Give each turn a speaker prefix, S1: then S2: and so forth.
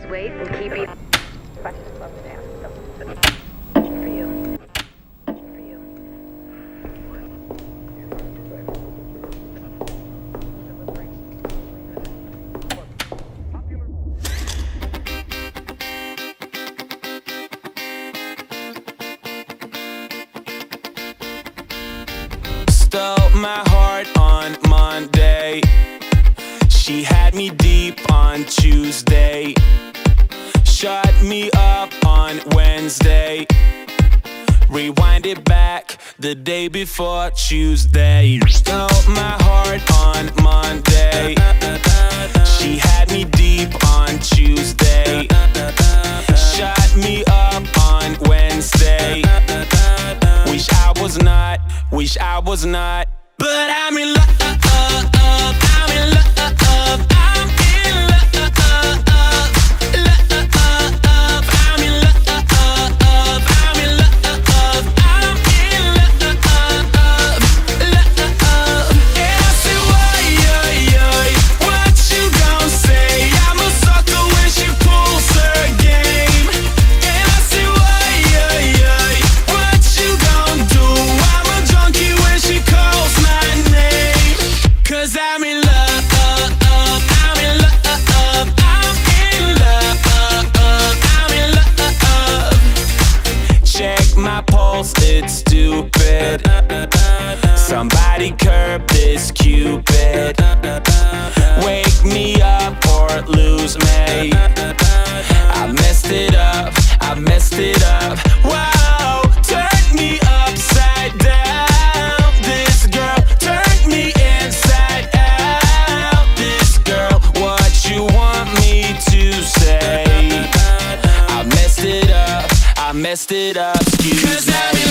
S1: weight and keep eating. For you. For you.
S2: Stole my heart on Monday. She had me deep on Tuesday. Shut me up on Wednesday. Rewind it back the day before Tuesday. Stole my heart on Monday. She had me deep on Tuesday. Shut me up on Wednesday. Wish I was not. But I'm in love, I'm in love, I'm in love, I'm in love, I'm in love, I'm in love. And I say, what you gon' say? I'm a sucker when she pulls her game. And I say, what you gon' do? I'm a junkie when she calls my name. 'Cause I'm in love, I'm in love, I'm in love, I'm in love. Check my pulse, it's stupid. Somebody curb this Cupid. Wake me up or lose me. I messed it up, I messed it up. Wow, turn me upside down. This girl turned me inside out. This girl, what you want me to say? I messed it up, I messed it up. Excuse me.